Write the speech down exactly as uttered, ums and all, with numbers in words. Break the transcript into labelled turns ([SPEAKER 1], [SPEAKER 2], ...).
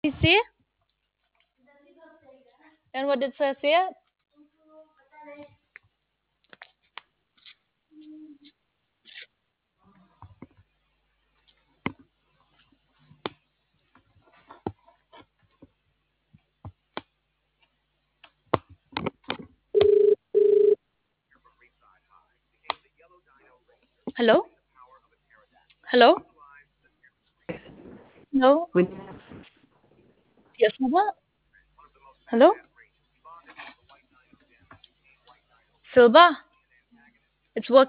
[SPEAKER 1] You see? And what did I say? Hello? Hello? Hello?
[SPEAKER 2] With
[SPEAKER 1] Yes, Mama? Hello? Silva? It's working.